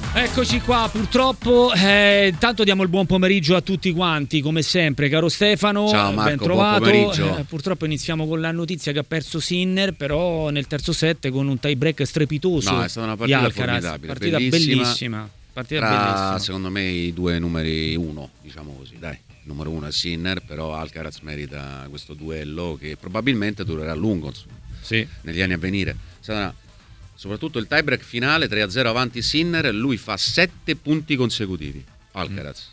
Eccoci qua, purtroppo intanto diamo il buon pomeriggio a tutti quanti, come sempre, caro Stefano. Ciao Marco, ben trovato. Buon pomeriggio. Purtroppo iniziamo con la notizia che ha perso Sinner, però nel terzo set con un tie break strepitoso. No, è stata una partita formidabile, partita bellissima. Partita bellissima. Secondo me i due numeri uno, diciamo così, dai. Il numero uno è Sinner, però Alcaraz merita questo duello che probabilmente durerà a lungo, insomma, sì, negli anni a venire. Soprattutto il tiebreak finale 3-0 avanti Sinner, lui fa 7 punti consecutivi. Alcaraz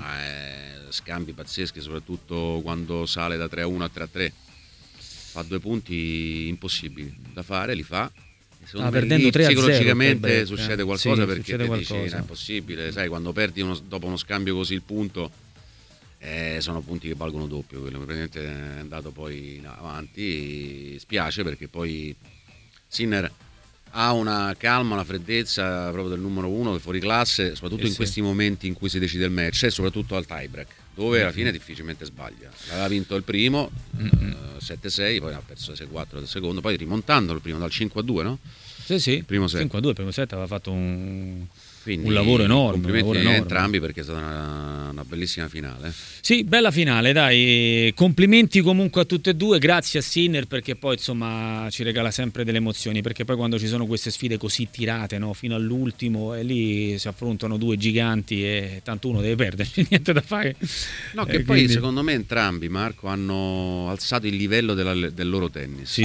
scambi pazzeschi, soprattutto quando sale da 3-1 a 3-3. Fa 2 punti impossibili da fare, li fa. Secondo me perdendo 3-0 psicologicamente succede qualcosa, sì, perché succede dici qualcosa. non è possibile, sai, quando perdi dopo uno scambio così il punto, sono punti che valgono doppio. Quello praticamente è andato poi in avanti, spiace perché poi Sinner ha una calma, una freddezza proprio del numero uno, del fuori classe, soprattutto in questi momenti in cui si decide il match, e soprattutto al tie break, dove alla fine difficilmente sbaglia. Aveva vinto il primo 7-6, poi ha perso 6-4 del secondo, poi rimontando il primo dal 5-2, no? Sì, primo set. 5-2, il primo set aveva fatto Quindi, un lavoro enorme. Complimenti a entrambi, perché è stata una bellissima finale. Sì, bella finale, dai. Complimenti comunque a tutte e due, grazie a Sinner, perché poi insomma ci regala sempre delle emozioni, perché poi quando ci sono queste sfide così tirate, no, fino all'ultimo, e lì si affrontano due giganti e tanto uno deve perdere, c'è niente da fare. No, che poi secondo me entrambi, Marco, hanno alzato il livello del loro tennis. Sì.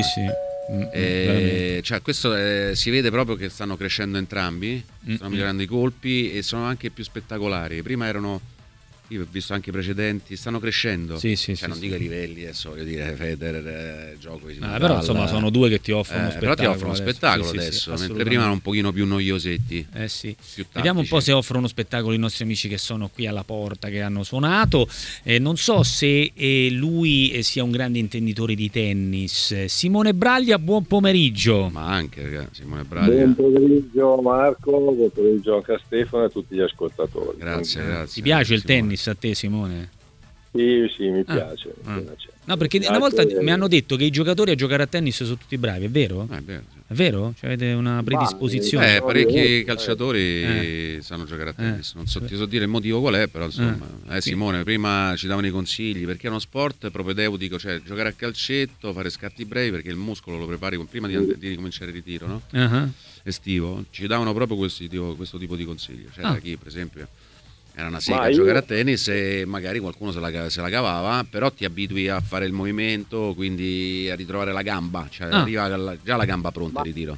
Cioè questo si vede proprio che stanno crescendo entrambi, stanno migliorando i colpi e sono anche più spettacolari. Prima erano, io ho visto anche i precedenti, stanno crescendo. Non dico i livelli, adesso voglio dire Federer, Djokovic, però insomma sono due che ti offrono spettacolo. Però ti offrono spettacolo adesso, mentre prima erano un pochino più noiosetti. Vediamo un po' se offrono spettacolo i nostri amici che sono qui alla porta, che hanno suonato. Non so se lui sia un grande intenditore di tennis. Simone Braglia, buon pomeriggio. Ma anche ragazzi, Simone Braglia. Buon pomeriggio Marco, buon pomeriggio anche a Stefano e a tutti gli ascoltatori. Grazie. Ti piace il tennis a te, Simone? Sì, mi piace. No, perché una volta mi hanno detto che i giocatori a giocare a tennis sono tutti bravi, è vero? È vero, sì. È vero? Cioè, avete una predisposizione? Parecchi calciatori sanno giocare a tennis. Non so, ti so dire il motivo qual è, però insomma. Simone, prima ci davano i consigli, perché è uno sport propedeutico, cioè giocare a calcetto, fare scatti brevi, perché il muscolo lo prepari prima di cominciare il ritiro, no? Estivo. Ci davano proprio questo tipo di consigli. C'era chi, per esempio, era una sega a giocare a tennis e magari qualcuno se la cavava, però ti abitui a fare il movimento, quindi a ritrovare la gamba, cioè arriva già la gamba pronta al ritiro.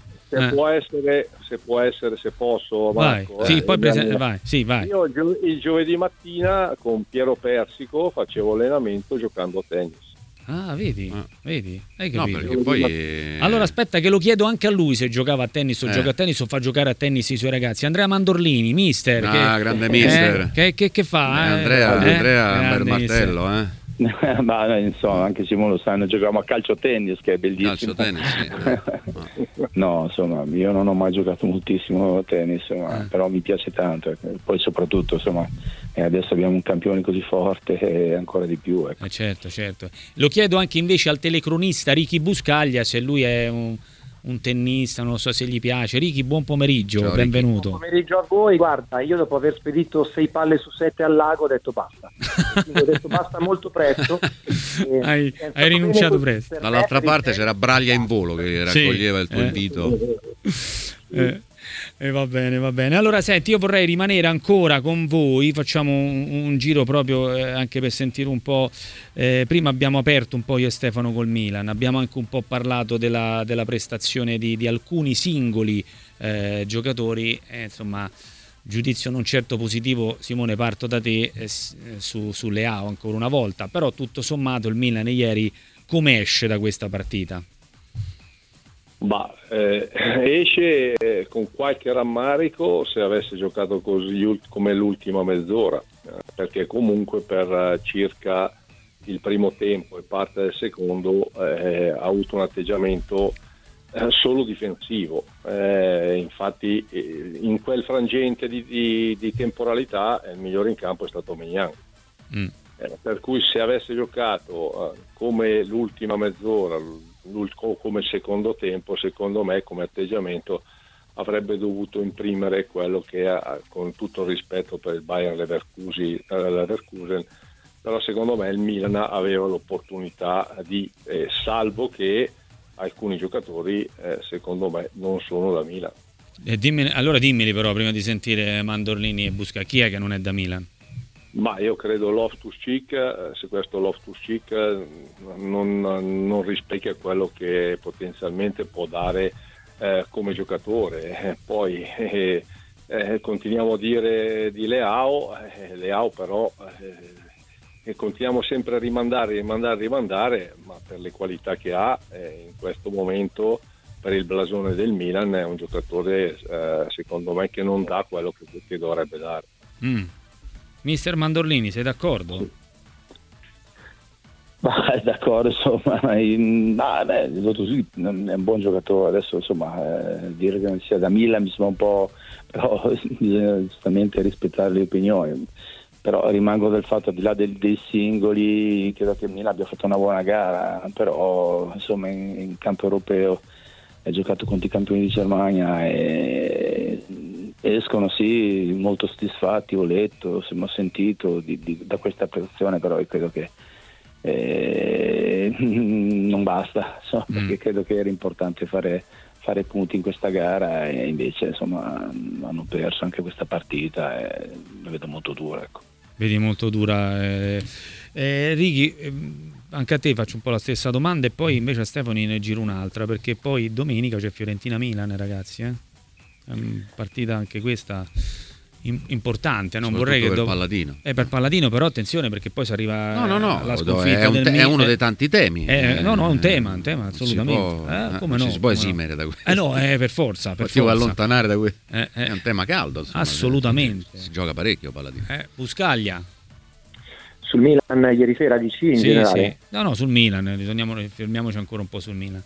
Se posso, Marco. Vai. Vai. Io il giovedì mattina con Piero Persico facevo allenamento giocando a tennis. Vedi? Hai capito? No, perché poi allora aspetta che lo chiedo anche a lui se giocava a tennis o gioca a tennis o fa giocare a tennis i suoi ragazzi. Andrea Mandorlini, mister. Grande mister. Che fa? Andrea bel martello, Ma insomma, anche Simone lo sanno, giochiamo a calcio tennis, che è bellissimo. Calcio tennis, sì. No, insomma, io non ho mai giocato moltissimo a tennis, però mi piace tanto. Poi soprattutto, insomma, adesso abbiamo un campione così forte e ancora di più. Ecco. Certo. Lo chiedo anche invece al telecronista Ricky Buscaglia, se lui è un tennista, non so se gli piace. Ricky, buon pomeriggio. Ciao, benvenuto. Buon pomeriggio a voi. Guarda, io dopo aver spedito 6 palle su 7 al lago ho detto basta. Quindi ho detto basta molto presto. Hai rinunciato presto. Dall'altra parte c'era Braglia in volo che raccoglieva il tuo invito. Va bene. Allora senti, io vorrei rimanere ancora con voi, facciamo un giro proprio anche per sentire un po'. Prima abbiamo aperto un po' io e Stefano col Milan, abbiamo anche un po' parlato della prestazione di alcuni singoli giocatori, insomma giudizio non certo positivo. Simone, parto da te su Leao ancora una volta, però tutto sommato il Milan ieri come esce da questa partita? Esce con qualche rammarico se avesse giocato così come l'ultima mezz'ora, perché comunque per circa il primo tempo e parte del secondo ha avuto un atteggiamento solo difensivo, infatti in quel frangente di temporalità il migliore in campo è stato Maignan. Per cui se avesse giocato come l'ultima mezz'ora, come secondo tempo, secondo me come atteggiamento avrebbe dovuto imprimere quello che ha, con tutto il rispetto per il Bayer Leverkusen, però secondo me il Milan aveva l'opportunità di, salvo che alcuni giocatori secondo me non sono da Milan. Allora dimmeli però, prima di sentire Mandorlini e Busca, chi è che non è da Milan? Ma io credo Loftus-Cheek, se questo Loftus-Cheek non rispecchia quello che potenzialmente può dare come giocatore. Poi continuiamo a dire di Leao però continuiamo sempre a rimandare, ma per le qualità che ha in questo momento, per il blasone del Milan, è un giocatore secondo me che non dà quello che dovrebbe dare. Mister Mandorlini, sei d'accordo? Ma d'accordo, insomma, Loftus-Cheek è un buon giocatore. Adesso insomma dire che non sia da Milan mi sembra un po', però bisogna giustamente rispettare le opinioni. Però rimango del fatto, al di là dei singoli, credo che Milan abbia fatto una buona gara, però insomma in campo europeo ha giocato contro i campioni di Germania e escono sì molto soddisfatti, ho letto, ho sentito da questa prestazione, però io credo che non basta, insomma, perché credo che era importante fare punti in questa gara e invece insomma hanno perso anche questa partita e la vedo molto dura, ecco. Vedi molto dura. Righi, anche a te faccio un po' la stessa domanda e poi invece a Stefani ne giro un'altra, perché poi domenica c'è Fiorentina-Milan, ragazzi, È partita anche questa importante, non vorrei che per Palladino. Per Palladino, però attenzione, perché poi si arriva alla sconfitta è uno dei tanti temi. È un tema assolutamente. Non si può esimere da questo. No, per forza. Ti vuoi allontanare da questo. È un tema caldo. Insomma, assolutamente. Si gioca parecchio Palladino. Buscaglia. Sul Milan ieri sera dici in generale? Sì. No, sul Milan, fermiamoci ancora un po' sul Milan.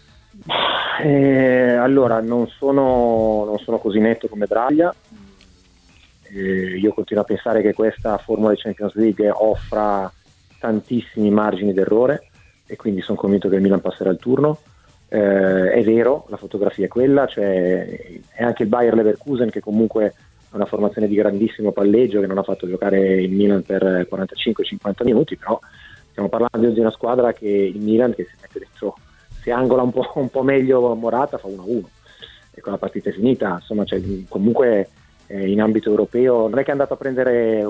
Allora, non sono così netto come Braglia. Io continuo a pensare che questa formula di Champions League offra tantissimi margini d'errore e quindi sono convinto che il Milan passerà il turno. È vero, la fotografia è quella, cioè è anche il Bayer Leverkusen che comunque è una formazione di grandissimo palleggio che non ha fatto giocare il Milan per 45-50 minuti, però stiamo parlando di una squadra che il Milan, che si mette dentro, si angola un po' meglio Morata, fa 1-1 e con la partita è finita. Insomma, cioè, comunque in ambito europeo non è che è andato a prendere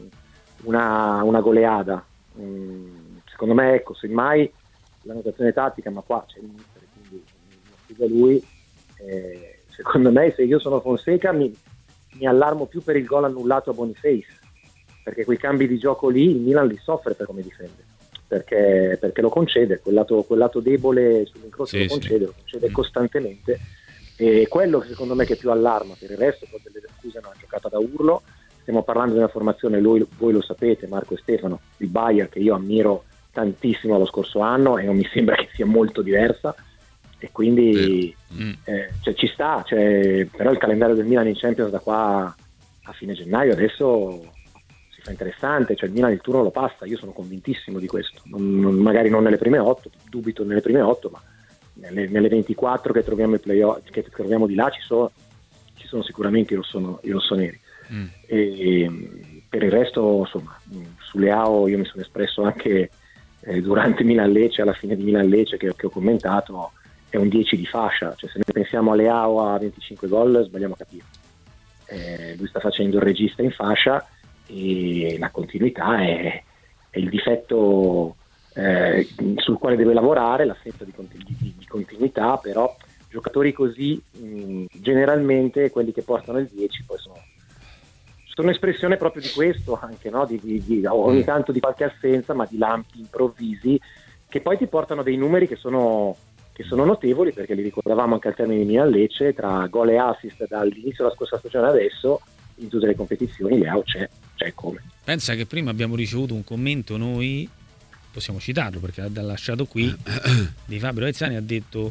una goleada. Secondo me, ecco, semmai la notazione tattica, ma qua c'è il mister, quindi lo spiega lui. Secondo me, se io sono Fonseca mi allarmo più per il gol annullato a Boniface, perché quei cambi di gioco lì il Milan li soffre per come difende, perché lo concede, quel lato debole sull'incrocio lo concede costantemente. E quello che secondo me che più allarma. Per il resto poi delle scuse una giocata da urlo. Stiamo parlando di una formazione, voi lo sapete, Marco e Stefano, il Bayer, che io ammiro tantissimo lo scorso anno e non mi sembra che sia molto diversa, e quindi ci sta, però il calendario del Milan in Champions da qua a fine gennaio adesso si fa interessante, cioè il Milan il turno lo passa, io sono convintissimo di questo, magari non nelle prime 8, dubito nelle prime 8, ma nelle 24 che troviamo che troviamo di là ci sono sicuramente i rossoneri. E per il resto, insomma, su Leao io mi sono espresso anche durante Milan-Lecce, alla fine di Milan-Lecce che ho commentato, è un 10 di fascia, cioè se noi pensiamo a Leao a 25 gol sbagliamo a capire. Lui sta facendo il regista in fascia e la continuità è il difetto sul quale deve lavorare, l'assenza di continuità, però giocatori così generalmente quelli che portano il 10 poi sono espressione proprio di questo anche, no? di ogni tanto di qualche assenza, ma di lampi improvvisi che poi ti portano dei numeri che sono notevoli, perché li ricordavamo anche al termine di Milan-Lecce, tra gol e assist dall'inizio della scorsa stagione adesso in tutte le competizioni Leao c'è come. Pensa che prima abbiamo ricevuto un commento, noi possiamo citarlo perché l'ha lasciato qui, di Fabio Rezzani, ha detto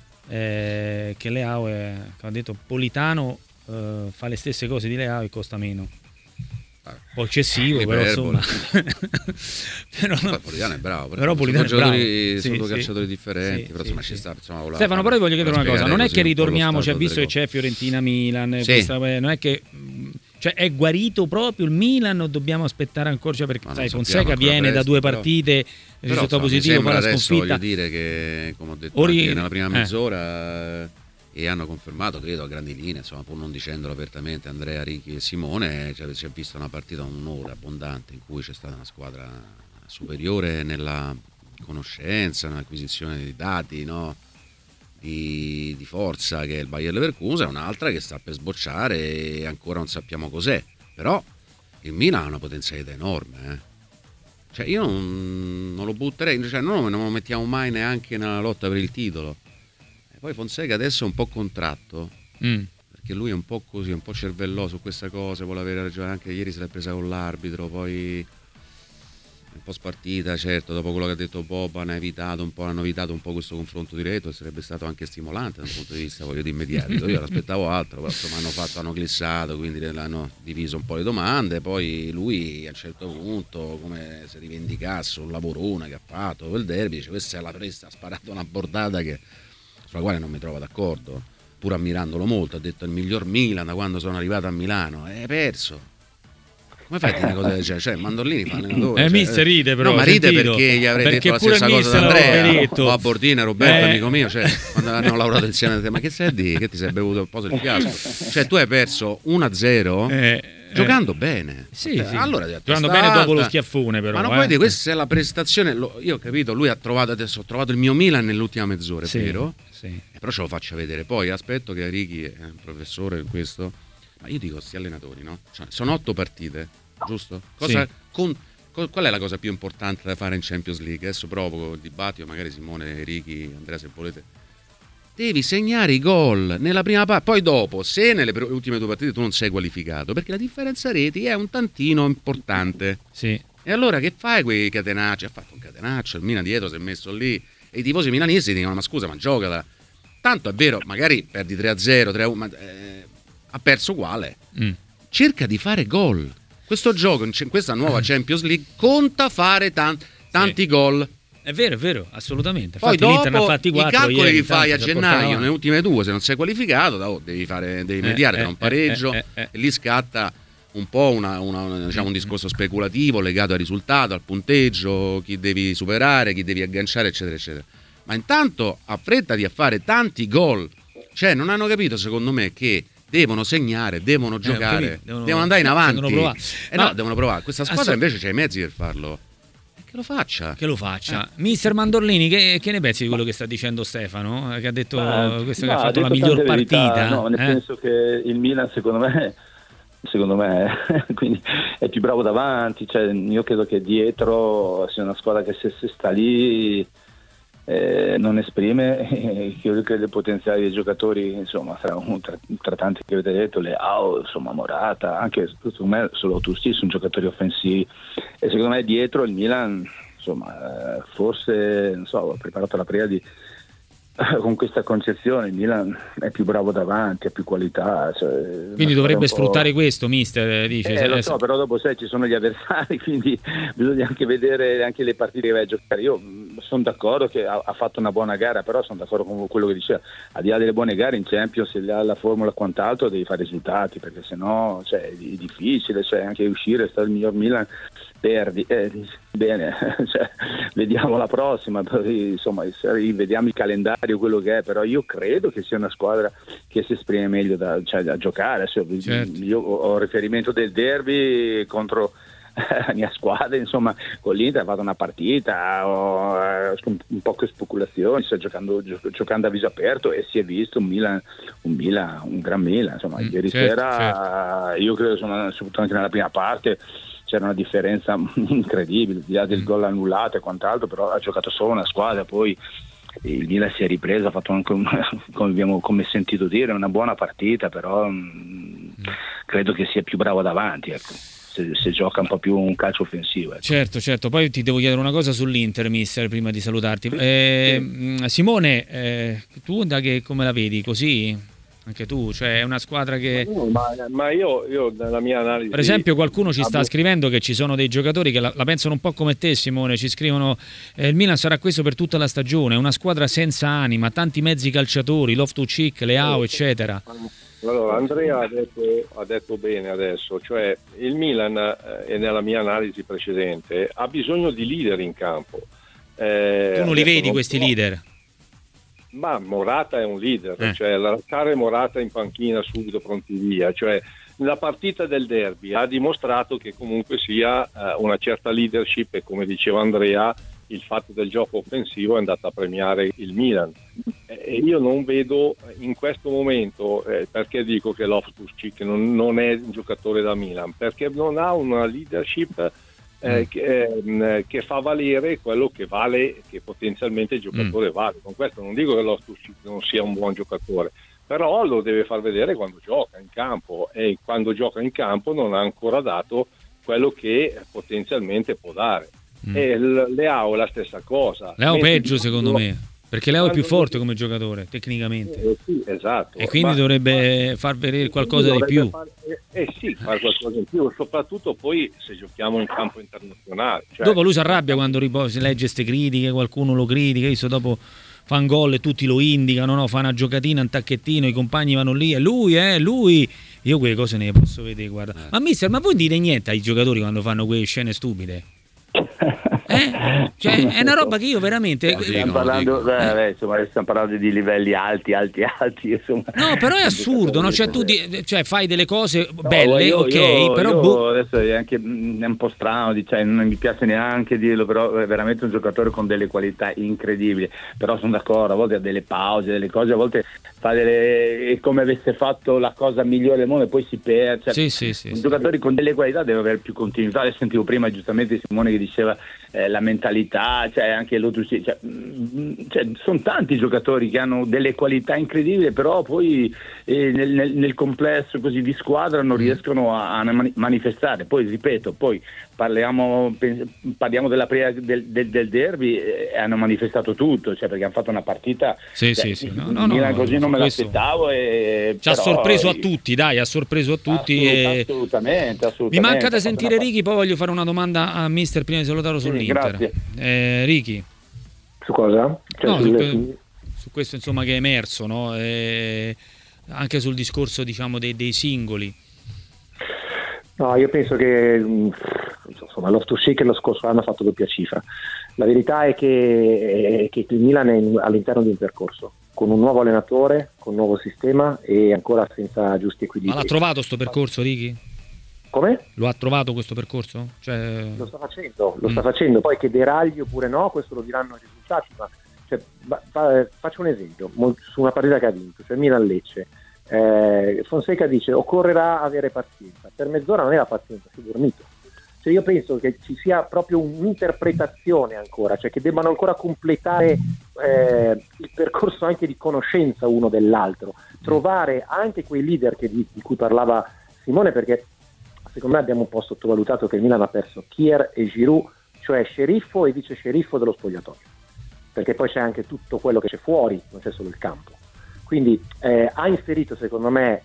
che Leao ha detto Politano fa le stesse cose di Leao e costa meno. po' eccessivo, però insomma. Però Politano è bravo, però Politano è bravo. Sono due calciatori differenti, però insomma ci sta. Stefano, però io voglio chiedere una cosa, non è che ritorniamo, visto che c'è Fiorentina-Milan, non è che è guarito proprio il Milan o dobbiamo aspettare ancora, perché sai, Fonseca viene da 2 partite, risultato positivo, poi la sconfitta. Voglio dire che, come ho detto anche nella prima mezz'ora, e hanno confermato, credo, a grandi linee, insomma, pur non dicendolo apertamente, Andrea, Ricky e Simone, si è vista una partita, un'ora abbondante in cui c'è stata una squadra superiore nella conoscenza, nell'acquisizione di dati, no? Di forza, che è il Bayer Leverkusen, un'altra che sta per sbocciare e ancora non sappiamo cos'è, però il Milan ha una potenzialità enorme, Cioè io non lo butterei, non lo mettiamo mai neanche nella lotta per il titolo. Poi Fonseca adesso è un po' contratto, perché lui è un po' così, un po' cervelloso su questa cosa, vuole avere ragione, anche ieri se l'è presa con l'arbitro, poi un po' spartita, certo, dopo quello che ha detto Boban hanno evitato un po' questo confronto diretto, e sarebbe stato anche stimolante da un punto di vista, voglio dire, mediatico. Io l'aspettavo altro, però insomma hanno glissato, quindi hanno diviso un po' le domande, poi lui a un certo punto, come se rivendicasse un lavorone che ha fatto quel derby, dice questa è la presta, ha sparato una bordata sulla quale non mi trovo d'accordo, pur ammirandolo molto. Ha detto il miglior Milan da quando sono arrivato a Milano, è perso. Come fai a dire una cosa del genere? Cioè Mandorlini fa allenatore, mister ride, però no, ma ride perché gli avrei detto la stessa cosa ad Andrea o a Bordina, Roberto, amico mio, quando hanno lavorato insieme a te. Ma che sei a dire? Che ti sei bevuto un po' del fiasco? Cioè tu hai perso 1-0 giocando bene, allora giocando bene dopo lo schiaffone, però. Ma non puoi dire, questa è la prestazione. Io ho capito, lui ho trovato il mio Milan nell'ultima mezz'ora, è vero? Però ce lo faccio vedere. Poi aspetto che Righi è un professore in questo. Ma io dico, questi allenatori, no? Sono 8 partite, giusto? Qual è la cosa più importante da fare in Champions League? Adesso provo il dibattito, magari Simone, Righi, Andrea, se volete. Devi segnare i gol nella prima parte, poi dopo, se nelle ultime 2 partite tu non sei qualificato, perché la differenza reti è un tantino importante. E allora che fai quei catenacci? Ha fatto un catenaccio, il Milan dietro si è messo lì, e i tifosi milanesi dicono, ma scusa, ma giocala. Tanto è vero, magari perdi 3-0, 3-1, ma ha perso uguale. Cerca di fare gol. Questo gioco in questa nuova Champions League conta fare tanti gol. È vero, assolutamente. Poi infatti, dopo ha fatti 4, i calcoli ieri, li fai a gennaio, nelle ultime 2, se non sei qualificato, devi mediare tra un pareggio, e lì scatta un po' un discorso speculativo legato al risultato, al punteggio, chi devi superare, chi devi agganciare, eccetera, eccetera. Ma intanto affrettati a fare tanti gol. Cioè non hanno capito, secondo me, che devono segnare, devono giocare, devono andare in avanti. Devono provare. Questa squadra invece c'ha i mezzi per farlo. Che lo faccia. Mister Mandorlini, che ne pensi di quello che sta dicendo Stefano? Che ha detto questo, che ha fatto la miglior partita? No, nel senso che il Milan, secondo me quindi è più bravo davanti. Cioè, io credo che dietro sia una squadra che se sta lì non esprime credo che le potenziali dei giocatori, insomma, tra tanti che avete detto, Leao, insomma, Morata, anche secondo me solo tu stesso, un giocatore offensivi, e secondo me dietro il Milan, insomma, forse, non so, ho preparato la prima con questa concezione il Milan è più bravo davanti, ha più qualità, quindi dovrebbe sfruttare questo, mister, dice. Lo so, però dopo ci sono gli avversari, quindi bisogna anche vedere anche le partite che vai a giocare. Io sono d'accordo che ha fatto una buona gara, però sono d'accordo con quello che diceva, al di là delle buone gare in Champions, se la formula e quant'altro, devi fare risultati, perché sennò è difficile, anche uscire, stare il miglior Milan, perdi, bene, vediamo la prossima, insomma, vediamo il calendario, quello che è, però io credo che sia una squadra che si esprime meglio da giocare. Io ho riferimento del derby contro la mia squadra, insomma, con l'Inter ha fatto una partita un po' che speculazioni, sta giocando a viso aperto, e si è visto un gran Milan, insomma, ieri sera. Io credo, soprattutto anche nella prima parte, c'era una differenza incredibile, al di là del gol annullato e quant'altro, però ha giocato solo una squadra, poi il Milan si è ripreso, ha fatto anche come sentito dire, una buona partita, però credo che sia più bravo davanti, ecco. Se gioca un po' più un calcio offensivo, ecco. Certo, poi ti devo chiedere una cosa sull'Inter, mister, prima di salutarti. Simone, tu come la vedi? Così? Anche tu, cioè è una squadra che... Ma io nella mia analisi... Per esempio qualcuno ci sta scrivendo che ci sono dei giocatori che la pensano un po' come te, Simone, ci scrivono il Milan sarà questo per tutta la stagione, è una squadra senza anima, tanti mezzi calciatori, Loftus-Cheek, Leao, eccetera. Allora, Andrea ha detto bene adesso, cioè il Milan, e nella mia analisi precedente, ha bisogno di leader in campo. Tu non li vedi questi leader? Ma Morata è un leader, cioè lasciare Morata in panchina subito pronti via, cioè la partita del derby ha dimostrato che comunque sia una certa leadership, e come diceva Andrea il fatto del gioco offensivo è andato a premiare il Milan, e io non vedo in questo momento, perché dico che Loftus-Cheek non è un giocatore da Milan, perché non ha una leadership che fa valere quello che vale, che potenzialmente il giocatore vale. Con questo non dico che Loftus-Cheek non sia un buon giocatore, però lo deve far vedere quando gioca in campo, e quando gioca in campo non ha ancora dato quello che potenzialmente può dare. E Leao è la stessa cosa. Leao peggio secondo me, perché Leao è più forte come giocatore tecnicamente, sì, esatto, e quindi dovrebbe far vedere qualcosa di più. Fare qualcosa in più, soprattutto poi se giochiamo in campo internazionale, cioè... Dopo lui si arrabbia quando si legge ste critiche, qualcuno lo critica, io dopo fa un gol e tutti lo indicano, no? Fa una giocatina, un tacchettino, i compagni vanno lì, è lui. Io quelle cose ne posso vedere, guarda. Ma mister, ma voi dite niente ai giocatori quando fanno quelle scene stupide? Cioè, è una roba che io veramente stiamo parlando di livelli alti insomma. No, però è assurdo, no? Cioè tu fai delle cose belle, però adesso è anche un po' strano, cioè, non mi piace neanche dirlo, però è veramente un giocatore con delle qualità incredibili, però sono d'accordo, a volte ha delle pause, delle cose, a volte fa è come avesse fatto la cosa migliore del mondo e poi si perde, cioè, un giocatore con delle qualità deve avere più continuità. Adesso sentivo prima giustamente Simone che diceva la mentalità, cioè anche Lotus, cioè, sono tanti giocatori che hanno delle qualità incredibili, però poi nel complesso così di squadra non riescono a manifestare. Poi ripeto, parliamo della del derby, hanno manifestato tutto, cioè perché hanno fatto una partita no, così non me l'aspettavo, ci ha sorpreso a tutti, assolutamente. Mi manca da sentire Ricky, poi voglio fare una domanda a mister prima di salutarlo sull'Inter. Grazie. Ricky, su cosa? Su questo insomma che è emerso, no? Anche sul discorso diciamo dei singoli. No, io penso che insomma Loftus-Cheek lo scorso anno ha fatto doppia cifra. La verità è che il Milan è all'interno di un percorso con un nuovo allenatore, con un nuovo sistema e ancora senza giusti equilibri. Ma l'ha trovato sto percorso, Ricky? Come? Lo ha trovato questo percorso? Cioè... Lo sta facendo, poi che deragli oppure no, questo lo diranno i risultati, ma faccio un esempio su una partita che ha vinto, cioè Milan-Lecce. Fonseca dice occorrerà avere pazienza, per mezz'ora non era pazienza, si è dormito. Cioè io penso che ci sia proprio un'interpretazione ancora, cioè che debbano ancora completare il percorso anche di conoscenza uno dell'altro, trovare anche quei leader di cui parlava Simone, perché secondo me abbiamo un po' sottovalutato che il Milan ha perso Kier e Giroud, cioè sceriffo e vice sceriffo dello spogliatoio, perché poi c'è anche tutto quello che c'è fuori, non c'è solo il campo. Quindi ha inserito secondo me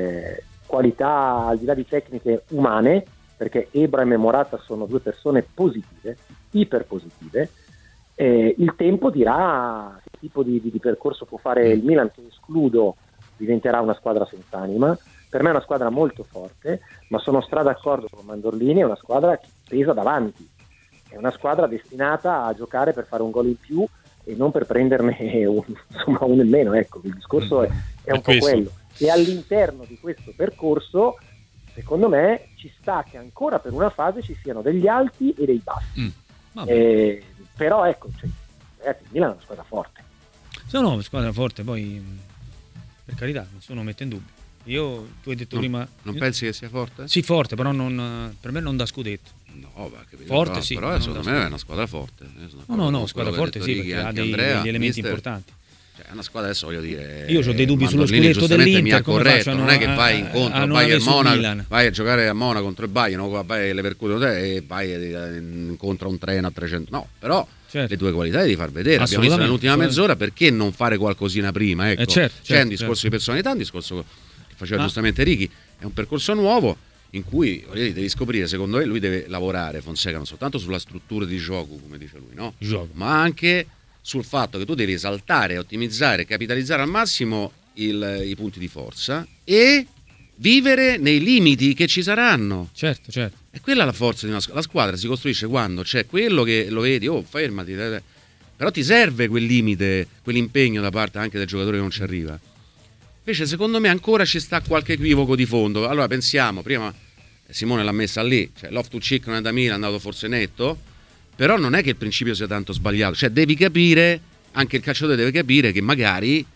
qualità al di là di tecniche umane, perché Abraham e Morata sono due persone positive, iperpositive. Il tempo dirà che tipo di percorso può fare il Milan, che escludo diventerà una squadra senza anima. Per me è una squadra molto forte, ma sono d'accordo con Mandorlini, è una squadra che pesa davanti, è una squadra destinata a giocare per fare un gol in più e non per prenderne uno in meno, ecco, il discorso è un po' quello. E all'interno di questo percorso, secondo me, ci sta che ancora per una fase ci siano degli alti e dei bassi. Però ecco, il Milan è una squadra forte. No, una squadra forte, poi per carità, nessuno mette in dubbio. Tu hai detto prima... Non pensi che sia forte? Sì, forte, però per me non da scudetto. No, capito, forte sì. Però secondo me è una squadra forte. No, squadra forte sì, perché ha degli elementi importanti. Cioè, è una squadra, adesso voglio dire... Io ho dei dubbi sullo scudetto dell'Inter, non è che vai incontro al Bayern Monaco, vai a giocare a Monaco contro il Bayern, vai a Leverkusen e vai incontro a un treno a 300. No, però le tue qualità e di far vedere. Abbiamo visto nell'ultima mezz'ora, perché non fare qualcosina prima? Ecco. C'è un discorso di personalità, un discorso che faceva giustamente Ricky, è un percorso nuovo in cui devi scoprire, secondo me lui deve lavorare, Fonseca, non soltanto sulla struttura di gioco, come dice lui, no? Ma anche sul fatto che tu devi esaltare, ottimizzare, capitalizzare al massimo i punti di forza e vivere nei limiti che ci saranno. Certo. E quella è la forza di la squadra, si costruisce quando c'è quello che lo vedi, fermati, però ti serve quel limite, quell'impegno da parte anche del giocatore che non ci arriva. Invece secondo me ancora ci sta qualche equivoco di fondo. Allora pensiamo, prima Simone l'ha messa lì, cioè Loftus-Cheek non è da Milan, è andato forse netto, però non è che il principio sia tanto sbagliato, cioè devi capire, anche il calciatore deve capire che magari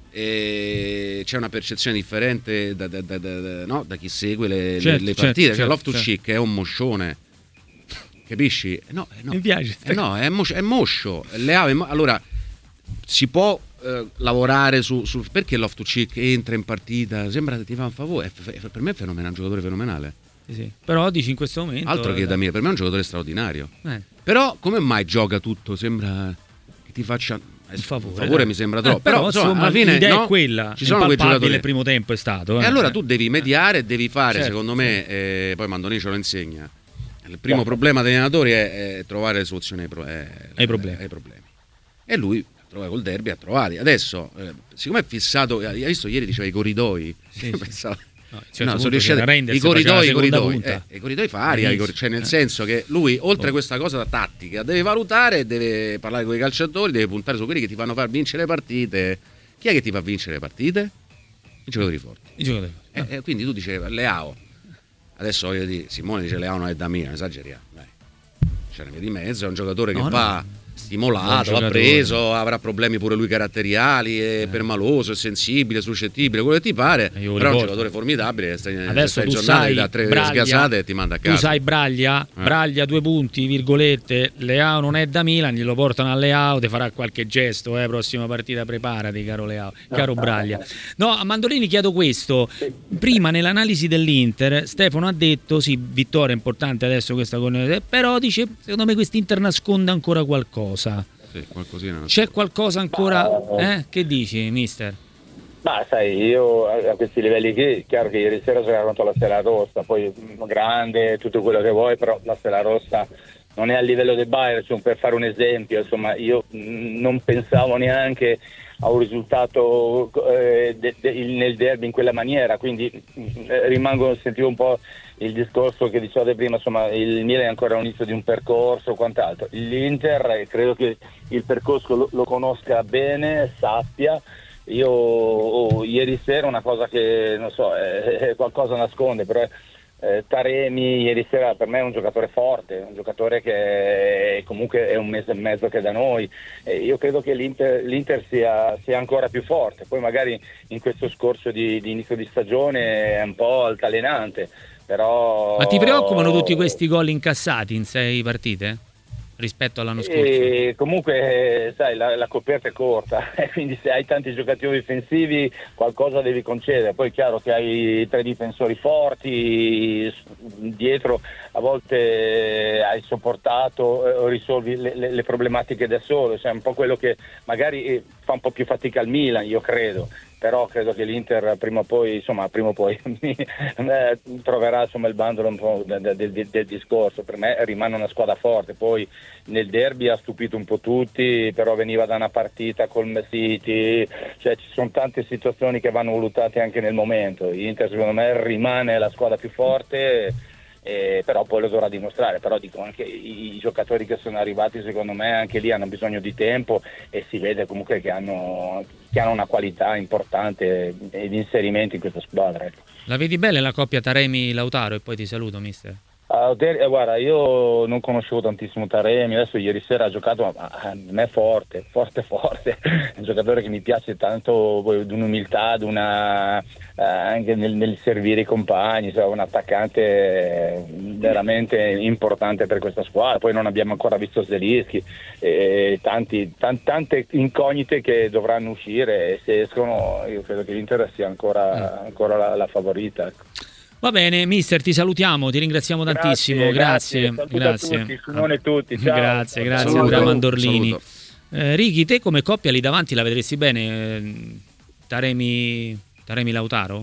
c'è una percezione differente da chi segue le partite. Cioè, Loftus-Cheek è un moscione, capisci? No. Mi piace. È moscio. Allora si può lavorare su perché Loftus-Cheek entra in partita, sembra che ti fa un favore. Per me è un giocatore fenomenale. Sì. Però dici in questo momento altro che da me, per me è un giocatore straordinario. Però come mai gioca tutto? Sembra che ti faccia il favore, mi sembra troppo. Però insomma, alla fine l'idea è quella. Ci sono quei giocatori. Il primo tempo è stato. E allora tu devi mediare, devi fare, secondo me, poi Mandoni ce lo insegna. Il primo problema degli allenatori è trovare le soluzioni ai problemi. E lui trova col derby, ha trovati. Adesso, siccome è fissato, hai visto ieri diceva i corridoi. Pensavo, sono riusciti i corridoi fa aria, cioè nel senso che lui oltre a questa cosa da tattica deve valutare, deve parlare con i calciatori, deve puntare su quelli che ti fanno far vincere le partite. Chi è che ti fa vincere le partite? I giocatori forti. Quindi tu dicevi Leao, adesso voglio dire, Simone dice Leao non è da Milan, esageriamo, c'è una via di mezzo, è un giocatore che va stimolato, va preso, avrà problemi pure lui caratteriali, è permaloso, è sensibile, suscettibile, quello che ti pare, però è un giocatore formidabile. Adesso tu sai da 3 sgasate e ti manda a casa. Tu sai Braglia 2 punti, virgolette, Leao non è da Milan, glielo portano a Leao, ti farà qualche gesto, prossima partita preparati, caro Leao, caro Braglia. No, a Mandolini chiedo questo, prima nell'analisi dell'Inter Stefano ha detto sì, vittoria importante adesso questa con, però dice secondo me quest'Inter nasconde ancora qualcosa. Sì, qualcosina. C'è qualcosa ancora? Che dici, mister? Ma sai, io a questi livelli qui, chiaro che ieri sera giocavo contro la Stella Rossa, poi grande, tutto quello che vuoi, però la Stella Rossa non è a livello del Bayern, cioè, per fare un esempio, insomma, io non pensavo neanche a un risultato nel derby in quella maniera, quindi sentivo un po' il discorso che dicevate prima, insomma il Milan è ancora all'inizio di un percorso, quant'altro. L'Inter credo che il percorso lo conosca bene, sappia. Io ieri sera una cosa che non so, qualcosa nasconde, però Taremi ieri sera per me è un giocatore forte, un giocatore che comunque è un mese e mezzo che è da noi, io credo che l'Inter sia ancora più forte, poi magari in questo scorcio di inizio di stagione è un po' altalenante, però... Ma ti preoccupano tutti questi gol incassati in 6 partite? Rispetto all'anno scorso? Comunque sai, la coperta è corta, quindi se hai tanti giocatori difensivi qualcosa devi concedere, poi è chiaro che hai 3 difensori forti dietro, a volte hai sopportato, risolvi le problematiche da solo, cioè un po' quello che magari fa un po' più fatica al Milan, io credo. Però credo che l'Inter prima o poi troverà insomma il bandolo un po' del discorso. Per me rimane una squadra forte, poi nel derby ha stupito un po' tutti, però veniva da una partita col City, cioè ci sono tante situazioni che vanno valutate anche nel momento. L'Inter secondo me rimane la squadra più forte, però poi lo dovrà dimostrare, però dico anche i giocatori che sono arrivati secondo me anche lì hanno bisogno di tempo e si vede comunque che hanno una qualità importante di inserimento in questa squadra, ecco. La vedi bene la coppia Taremi-Lautaro? E poi ti saluto, mister. Guarda, io non conoscevo tantissimo Taremi, adesso ieri sera ha giocato, ma non è forte, è un giocatore che mi piace tanto, di un'umiltà, anche nel servire i compagni, cioè un attaccante veramente importante per questa squadra. Poi non abbiamo ancora visto Zelinski, tante incognite che dovranno uscire, e se escono io credo che l'Inter sia ancora la favorita, ecco. Va bene, mister, ti salutiamo, ti ringraziamo tantissimo, grazie. Tutti, Simone, tutti, ciao. Grazie, Saluto. Andrea Mandorlini. Saluto. Righi, te come coppia lì davanti la vedresti bene? Taremi Lautaro?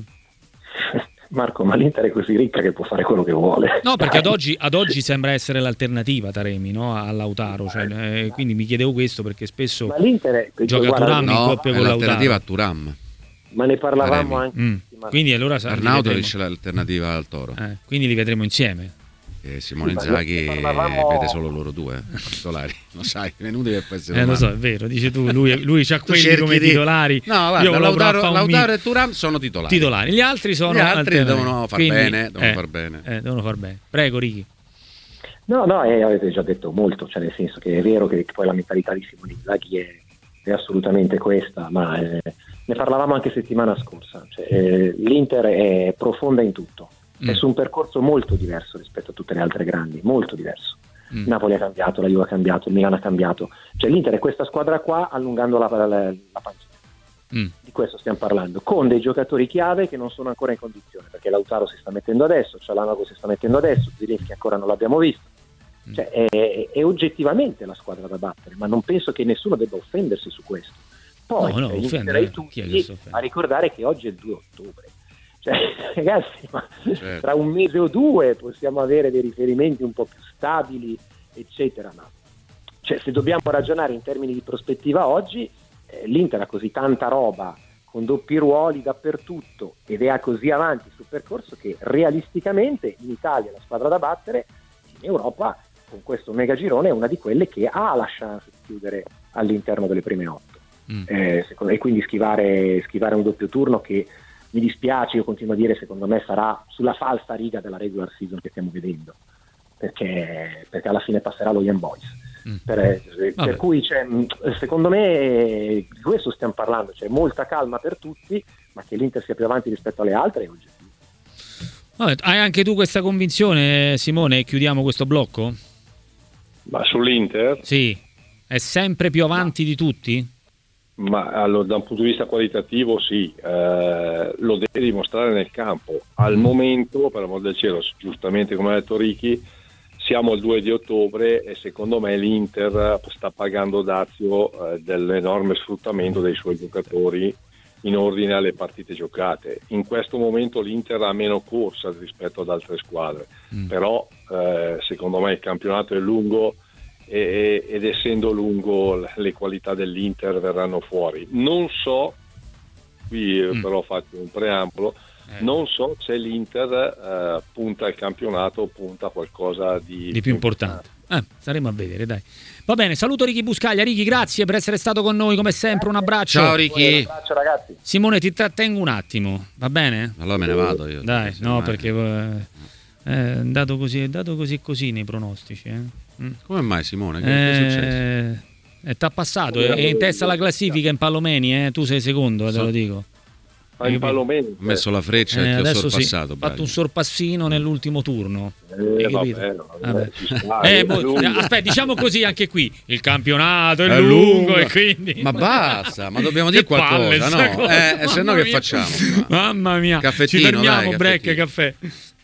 Marco, ma l'Inter è così ricca che può fare quello che vuole. No, perché ad oggi sembra essere l'alternativa Taremi, no? A Lautaro, cioè, quindi mi chiedevo questo perché spesso Ma l'Inter gioca Thuram in No, coppia è con l'alternativa Lautaro. a Thuram. Ma ne parlavamo Taremi. anche settimana. Quindi allora Arnautovic è l'alternativa al Toro. quindi li vedremo insieme. Simone Sì, ma Inzaghi ne parlavamo- vede solo loro due titolari, lo sai, venuti per essere Lo so, è vero, dici tu, lui c'ha quelli cerchi come di- titolari. No, guarda, Io volevo provare a fare un Lautaro e Thuram sono titolari. Gli altri sono Gli altri alternativi. devono far Quindi, bene, devono far bene. Prego, Ricky. No, avete già detto molto, cioè nel senso che è vero che poi la mentalità di Simone Inzaghi è assolutamente questa, ma ne parlavamo anche settimana scorsa, cioè, l'Inter è profonda in tutto, è su un percorso molto diverso rispetto a tutte le altre grandi, molto diverso. Napoli ha cambiato, la Juve ha cambiato, il Milan ha cambiato, cioè l'Inter è questa squadra qua allungando la panchina. Di questo stiamo parlando, con dei giocatori chiave che non sono ancora in condizione, perché Lautaro si sta mettendo adesso, Çalhanoğlu si sta mettendo adesso, Zielinski ancora non l'abbiamo visto, cioè è oggettivamente la squadra da battere, ma non penso che nessuno debba offendersi su questo. Poi inviterei tutti a ricordare che oggi è il 2 ottobre, cioè ragazzi, ma tra un mese o due possiamo avere dei riferimenti un po' più stabili, eccetera, ma cioè, se dobbiamo ragionare in termini di prospettiva oggi, l'Inter ha così tanta roba con doppi ruoli dappertutto ed è così avanti sul percorso che realisticamente in Italia la squadra da battere, in Europa con questo mega girone è una di quelle che ha la chance di chiudere all'interno delle prime 8 e quindi schivare un doppio turno che mi dispiace, io continuo a dire, secondo me sarà sulla falsa riga della regular season che stiamo vedendo, perché alla fine passerà lo Young Boys. Per cui secondo me di questo stiamo parlando, c'è molta calma per tutti, ma che l'Inter sia più avanti rispetto alle altre è oggettivo. Vabbè, hai anche tu questa convinzione, Simone? Chiudiamo questo blocco? Ma sull'Inter? Sì, è sempre più avanti di tutti? Ma allora, da un punto di vista qualitativo sì, lo deve dimostrare nel campo. Al momento, per amor del cielo, giustamente come ha detto Ricky, siamo al 2 di ottobre e secondo me l'Inter sta pagando dazio dell'enorme sfruttamento dei suoi giocatori in ordine alle partite giocate. In questo momento l'Inter ha meno corsa rispetto ad altre squadre, però secondo me il campionato è lungo ed essendo lungo le qualità dell'Inter verranno fuori. Non so, qui però faccio un preambolo, non so se l'Inter punta al campionato, punta a qualcosa di più importante. Staremo a vedere, dai. Va bene, saluto Ricky Buscaglia. Ricky, grazie per essere stato con noi come sempre, un abbraccio. Ciao Ricky. Un abbraccio ragazzi. Simone, ti trattengo un attimo, va bene? Allora me ne vado io. Dai, no, perché è andato così nei pronostici. Come mai Simone? Che è successo? T'ha passato, è in testa alla classifica in Pallomeni, tu sei secondo, te lo dico. Ho messo la freccia e ti ho sorpassato. Ho fatto un sorpassino nell'ultimo turno. Aspetta, diciamo così anche qui. Il campionato è lungo e quindi. Ma basta, ma dobbiamo dire qualcosa, no? Se no che facciamo? Mamma mia. Caffettino, ci fermiamo, dai, break, caffettino. caffè.